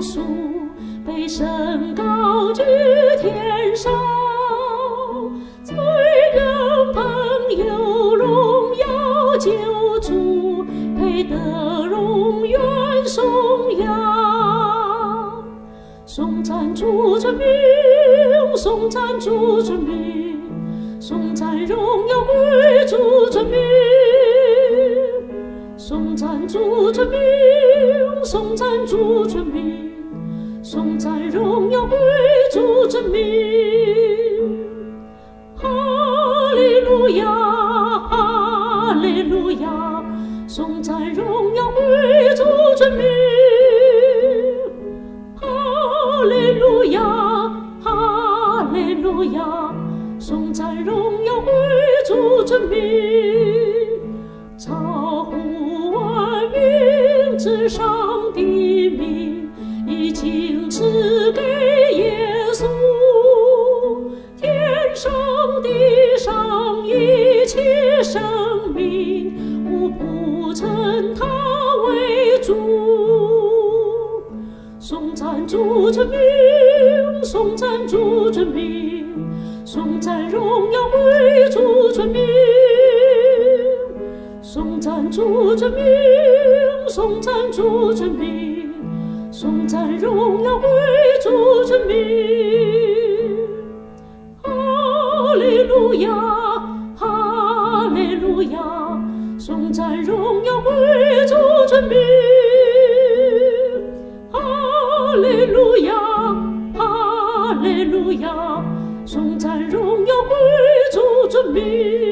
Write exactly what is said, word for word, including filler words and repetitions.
赎，被神高举天上，罪人朋友荣耀救主，配得荣远颂扬。颂赞主尊名，颂赞主尊名，颂赞荣耀归主尊名。颂赞主尊名，颂赞主尊名，颂赞荣耀归主尊名。哈利路亚，哈利路亚，颂赞荣耀归主尊名。哈利路亚，哈利路亚，颂赞荣耀归主尊名。超乎万民之上的名，已经赐给耶稣。天上地上一切生命，无不称他为主。颂赞主尊名，颂赞主尊名，颂赞荣耀归主尊名。颂赞主尊名，颂赞主尊名，颂赞荣耀归主尊名。哈利路亚，哈利路亚，颂赞荣耀归主尊名。哈利路亚，哈利路亚，颂赞荣耀归主尊名。